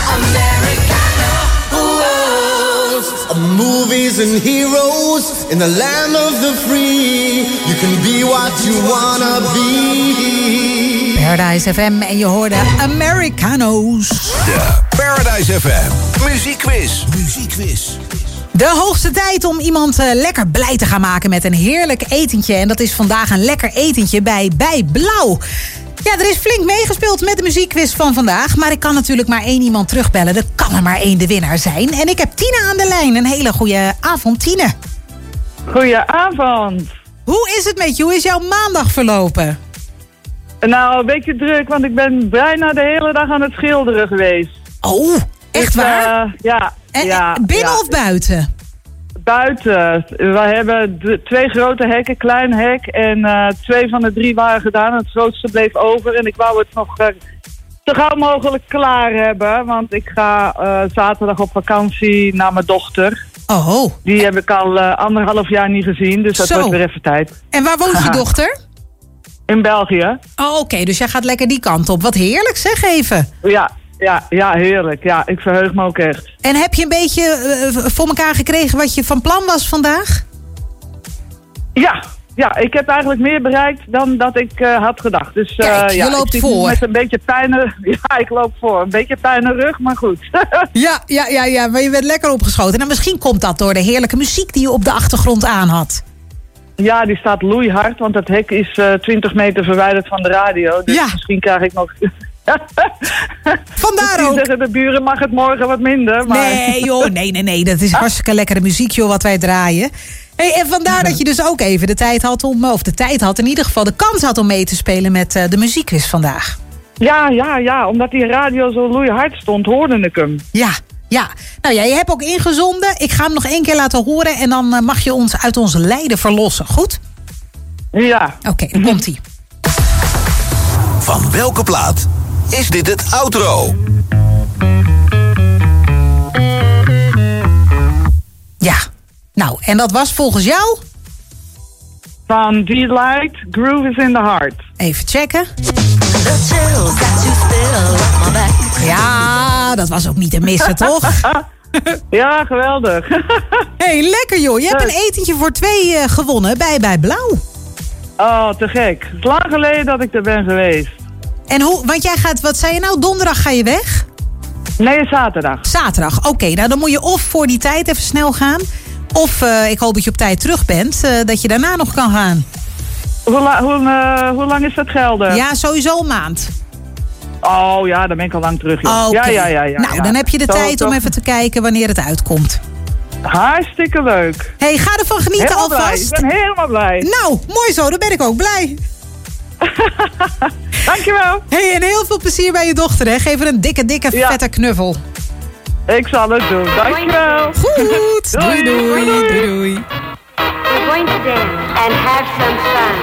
Americanos, movies and heroes in the land of the free. You can be what you wanna be. Paradise FM en je hoorde Americanos. De Paradise FM muziekquiz. De hoogste tijd om iemand lekker blij te gaan maken met een heerlijk etentje. En dat is vandaag een lekker etentje bij Blauw. Ja, er is flink meegespeeld met de muziekquiz van vandaag. Maar ik kan natuurlijk maar één iemand terugbellen. Er kan er maar één de winnaar zijn. En ik heb Tine aan de lijn. Een hele goede avond, Tine. Goedenavond. Hoe is het met je? Hoe is jouw maandag verlopen? Nou, een beetje druk, want ik ben bijna de hele dag aan het schilderen geweest. Oh, echt waar? Ja. Binnen of buiten? Buiten. We hebben 2 grote hekken, klein hek. En 2 van de 3 waren gedaan. Het grootste bleef over. En ik wou het nog zo gauw mogelijk klaar hebben. Want ik ga zaterdag op vakantie naar mijn dochter. Oh. Die heb ik al 1,5 jaar niet gezien. Dus dat wordt weer even tijd. En waar woont je dochter? In België. Oh, oké. Dus jij gaat lekker die kant op. Wat heerlijk, zeg even. Ja, heerlijk. Ja, ik verheug me ook echt. En heb je een beetje voor elkaar gekregen wat je van plan was vandaag? Ja, ik heb eigenlijk meer bereikt dan dat ik had gedacht. Dus kijk, je loopt ik voor. Met een beetje pijn. Ja, ik loop voor. Een beetje pijn in de rug, maar goed. Ja, maar je bent lekker opgeschoten. En misschien komt dat door de heerlijke muziek die je op de achtergrond aan had. Ja, die staat loeihard, want dat hek is 20 meter verwijderd van de radio. Dus misschien krijg ik nog Vandaar ook. Zeggen, de buren mag het morgen wat minder. Maar... Nee joh, nee. Dat is hartstikke lekkere muziek joh, wat wij draaien. Hey, en vandaar dat je dus ook even de tijd had in ieder geval de kans had om mee te spelen met de muziekquiz vandaag. Ja, omdat die radio zo loeihard stond, hoorde ik hem. Ja. Nou ja, je hebt ook ingezonden. Ik ga hem nog 1 keer laten horen en dan mag je ons uit ons lijden verlossen, goed? Ja. Oké, dan komt-ie. Van welke plaat is dit het outro? Ja, nou, en dat was volgens jou? Van Delight, Groove is in the Heart. Even checken. Ja, dat was ook niet te missen, toch? Ja, geweldig. Hey, lekker joh. Je hebt een etentje voor 2 gewonnen bij Blauw. Oh, te gek. Het is lang geleden dat ik er ben geweest. En want jij gaat, wat zei je nou, donderdag ga je weg? Nee, zaterdag. Zaterdag, oké. Nou, dan moet je of voor die tijd even snel gaan. Of ik hoop dat je op tijd terug bent, dat je daarna nog kan gaan. Hoe lang is dat gelden? Ja, sowieso een maand. Oh ja, dan ben ik al lang terug. Ja. Okay. Ja. Nou, dan heb je de tijd om even te kijken wanneer het uitkomt. Hartstikke leuk. Hey, ga ervan genieten helemaal alvast. Blij. Ik ben helemaal blij. Nou, mooi zo. Dan ben ik ook blij. Dankjewel. Hey, en heel veel plezier bij je dochter, hè. Geef haar een dikke, vette knuffel. Ik zal het doen. Dankjewel. Goed. Doei. We're going to dance and have some fun.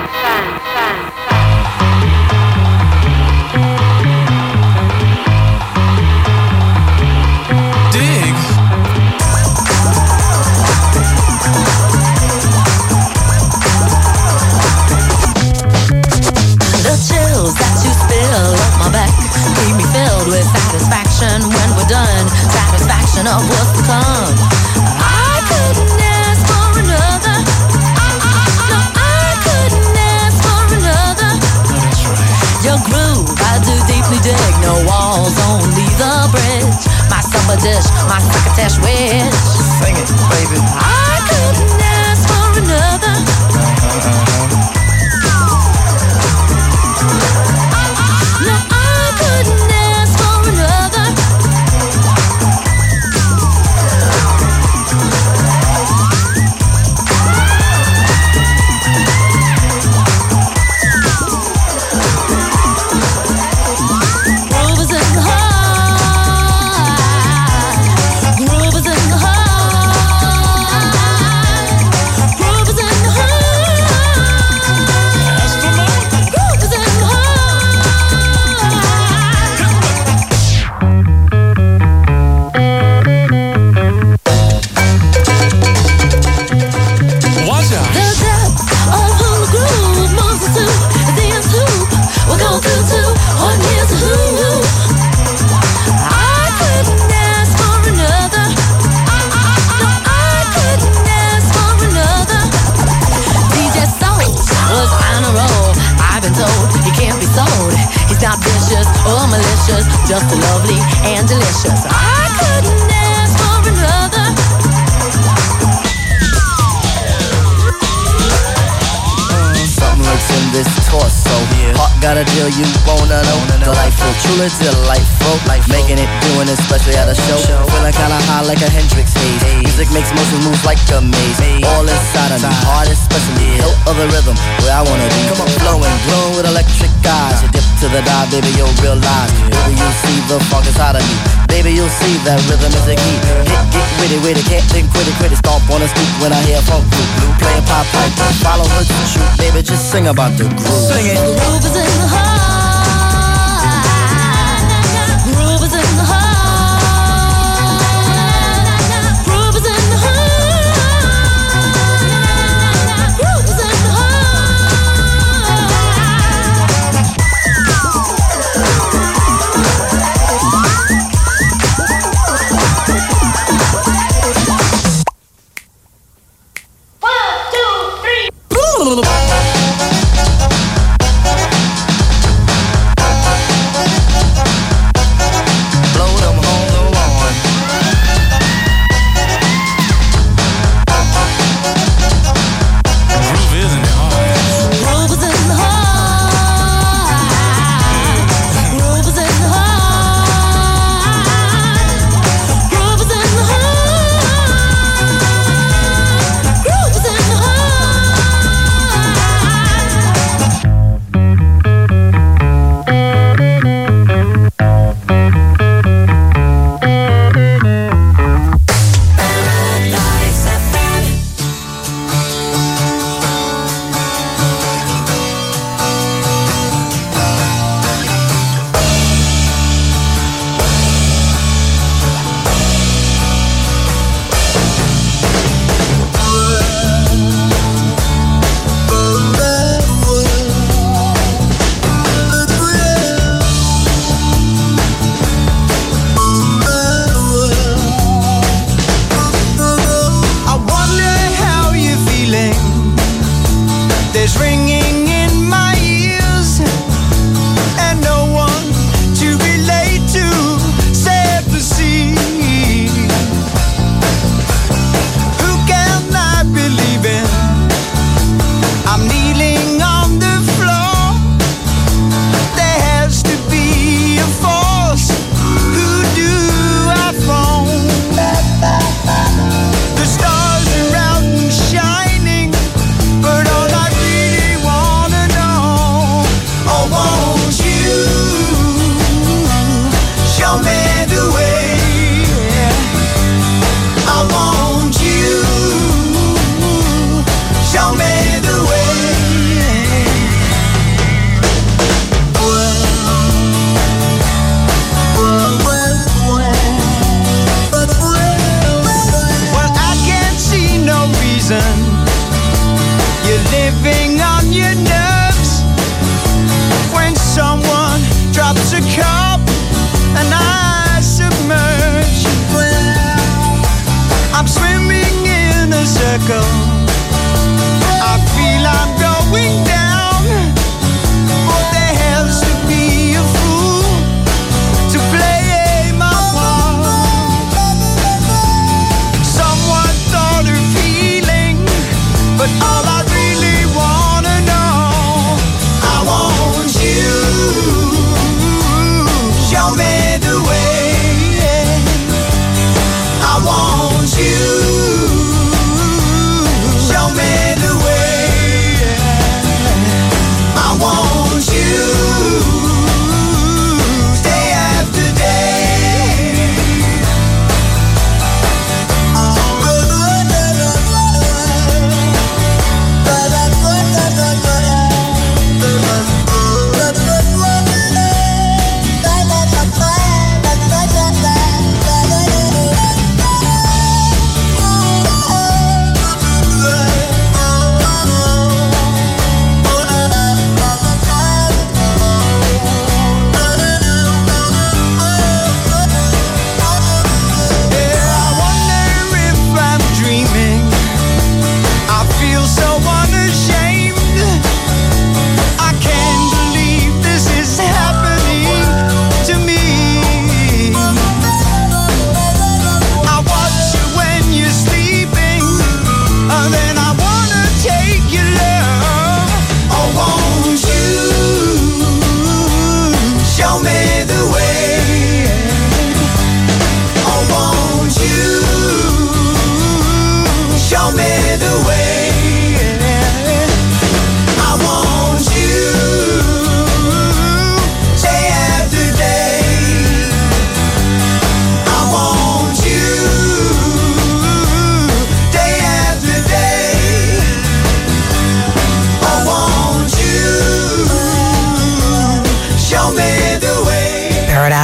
Satisfaction when we're done, satisfaction of what's to come. I couldn't ask for another. No, I couldn't ask for another. Your groove, I do deeply dig. No walls, only the bridge. My supper dish, my succotash wish. Sing it, baby. I couldn't ask for another. Just lovely and delicious. I couldn't ask for another. Something lurks in this torso. Heart got a deal you wanna know. Delightful, truly delightful. Making it, doing it, especially at a show. Feeling kinda high like a Hendrix haze. Music makes motion moves like a maze. All inside of me, heart especially. No other rhythm where I wanna be. Come on, flowing, glowing with electric eyes. You dip to the dive, baby, you'll realize. Baby, you'll see the funk inside of me. Baby, you'll see that rhythm is a key. Get with it, can't think, quit it. Stomp on the street when I hear funk blue. Playing pop pipe, follow her to shoot. Baby, just sing about the groove. Sing it. The groove is in the heart. Groove is in the heart. Groove is in the heart. Groove is in the heart.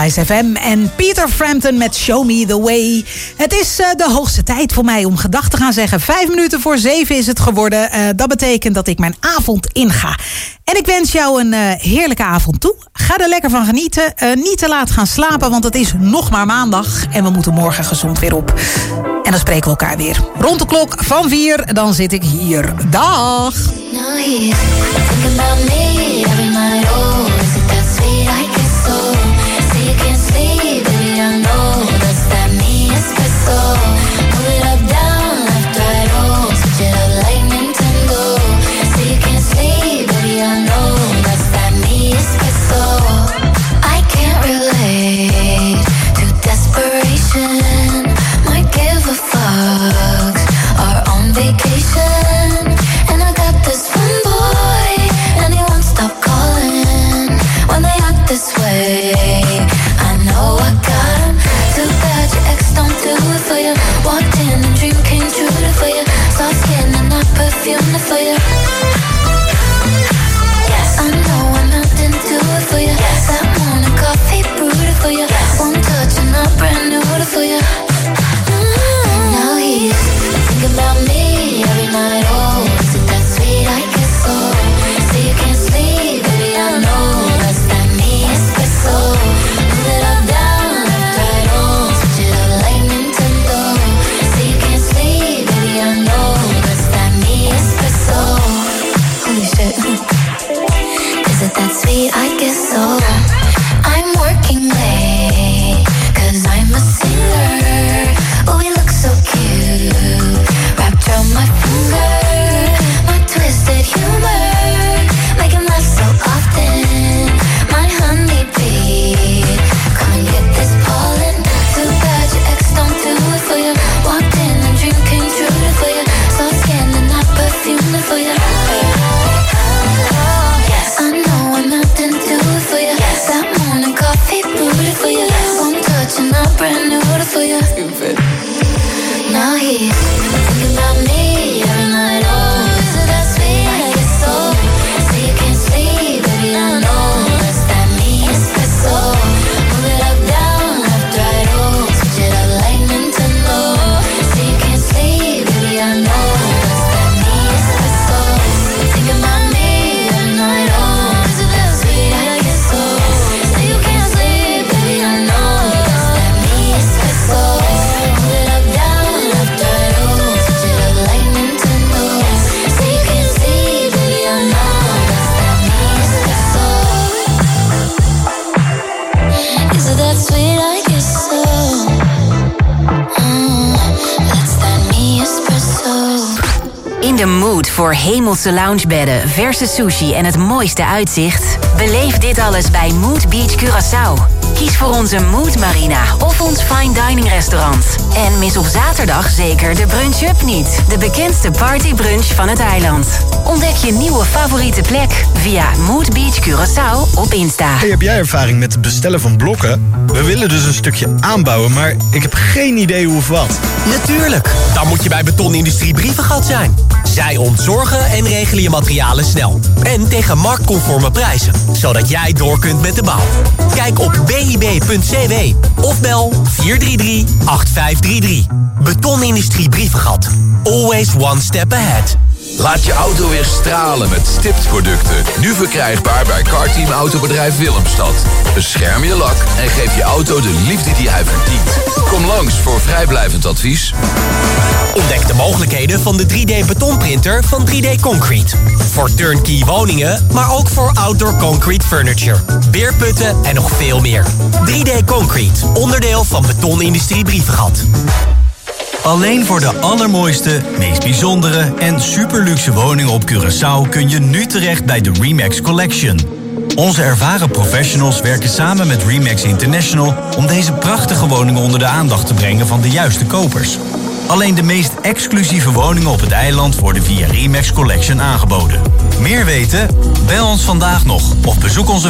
Paradise FM en Peter Frampton met Show Me The Way. Het is de hoogste tijd voor mij om gedag te gaan zeggen. 5 minuten voor 7 is het geworden. Dat betekent dat ik mijn avond inga. En ik wens jou een heerlijke avond toe. Ga er lekker van genieten. Niet te laat gaan slapen, want het is nog maar maandag. En we moeten morgen gezond weer op. En dan spreken we elkaar weer. Rond de klok van 4, dan zit ik hier. Dag! Now he's thinking about me every night. Oh, is it that sweet? I guess so. Say you can't sleep, baby, I know that's that me espresso. Move it up, down, left, right, oh, switch it up like Nintendo. Say you can't sleep, baby, I know that's that me espresso. I can't relate to desperation. Might give a fuck. Are on vacation. And I got this one boy, and he won't stop calling when they act this way. I know I got him. Too bad your ex don't do it for you. Walked in and dream came true for you. Soft skin and not perfume for you. Yes, I know I'm not into it for you. Yes, that morning coffee brewed for you. Yes, one touch and I'm brand new for you. Now he's thinking about me every night. Oh, is it that sweet? I guess so. Say you can't sleep, baby, I know that's that me espresso. Move it up, down, left, right, oh, switch it up like Nintendo. Say you can't sleep, baby, I know that's that me espresso. Holy shit. Is it that sweet? I guess so. I'm working late, 'cause I'm a singer. Oh, we look so cute, wrapped around my finger. My twisted humor, make him laugh so often. My honeybee, come and get this pollen. Too bad your ex don't do it for you. Walked in and dream came true for you. Soft skin and not perfume for you. Yes, I know I'm not into it for you. Yes, that morning coffee brewed for you. One touch and I'm brand new for you. Stupid. Now he's thinking about me every night. Oh, is it that sweet? I guess so. Say you can't sleep, baby, I know that's that me espresso. Move it up, down, left, right, oh, switch it up like Nintendo. Say you can't sleep, baby, I know that's that me espresso. Thinking about me every night. Oh, is it that sweet? I guess so. Say you can't sleep, baby, I know that's that me espresso. Move it up, down, left, right, oh, switch it up like Nintendo. Say you can't sleep, baby, I know that's that me espresso. Is it that sweet? I guess so. That's that me espresso. In de mood voor hemelse loungebedden, verse sushi en het mooiste uitzicht? Beleef dit alles bij Mood Beach Curaçao. Kies voor onze Mood Marina of ons fine dining restaurant. En mis op zaterdag zeker de Brunch Up niet. De bekendste partybrunch van het eiland. Ontdek je nieuwe favoriete plek via Mood Beach Curaçao op Insta. Hey, heb jij ervaring met het bestellen van blokken? We willen dus een stukje aanbouwen, maar ik heb geen idee hoe of wat. Natuurlijk, dan moet je bij Betonindustrie Brievengat zijn. Zij ontzorgen en regelen je materialen snel. En tegen marktconforme prijzen, zodat jij door kunt met de bouw. Kijk op bib.cw of bel 433-8533. Betonindustrie Brievengat. Always one step ahead. Laat je auto weer stralen met stiptproducten. Nu verkrijgbaar bij Carteam Autobedrijf Willemstad. Bescherm je lak en geef je auto de liefde die hij verdient. Kom langs voor vrijblijvend advies. Ontdek de mogelijkheden van de 3D betonprinter van 3D Concrete. Voor turnkey woningen, maar ook voor outdoor concrete furniture. Beerputten en nog veel meer. 3D Concrete, onderdeel van Betonindustrie Brievengat. Alleen voor de allermooiste, meest bijzondere en superluxe woningen op Curaçao kun je nu terecht bij de RE/MAX Collection. Onze ervaren professionals werken samen met RE/MAX International om deze prachtige woningen onder de aandacht te brengen van de juiste kopers. Alleen de meest exclusieve woningen op het eiland worden via RE/MAX Collection aangeboden. Meer weten? Bel ons vandaag nog of bezoek onze